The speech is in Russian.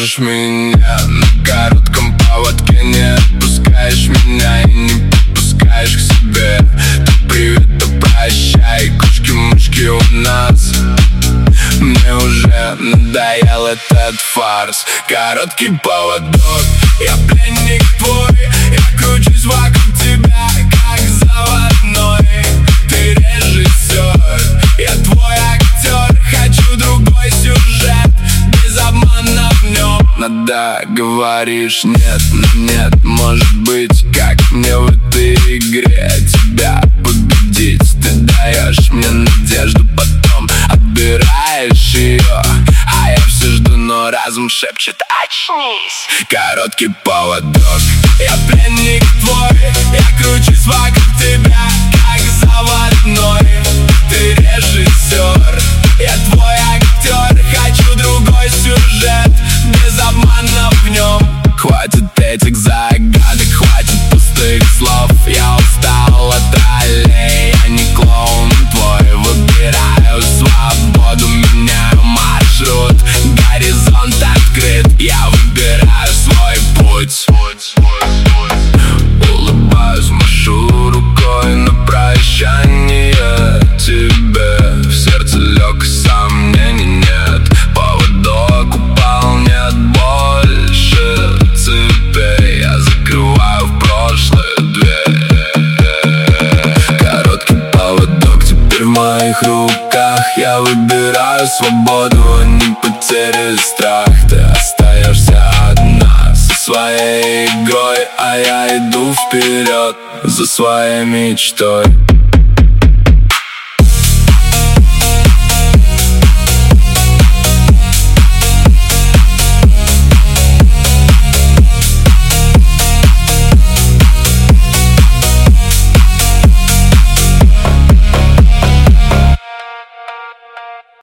держишь меня на коротком поводке, не отпускаешь меня и не подпускаешь к себе. То привет, то прощай, кучки-мучки у нас. Мне уже надоел этот фарс. Короткий поводок, я пленник твой, я кручусь вокруг тебя, как заводной. Ты режиссер, я твой актер. Хочу другой сюжет, без обмана в нем. Надо, говоришь, нет, но нет. Может быть, как мне в этой игре тебя победить? Ты даешь мне надежду, потом отбираешь ее, а я все жду, но разум шепчет: очнись. Короткий поводок, я пленник твой, я кручусь вокруг тебя, как заводной. Ты режиссер, я твой актер. Хочу другой сюжет, без обмана в нем. Хватит этих загадок, хватит пустых слов. Я устал от ролей, я не клоун твой. Выбираю свободу, меняю маршрут. Горизонт открыт, я выбираю свой путь. Улыбаюсь, машу рукой на прощание тебе. В сердце лег, сомнений нет. Поводок упал, нет больше цепей. Я закрываю в прошлое дверь. Короткий поводок теперь в моих руках. Я выбираю свободу, а не потерю и страх. Ты остаешься одна со своей игрой, а я иду вперед за своей мечтой.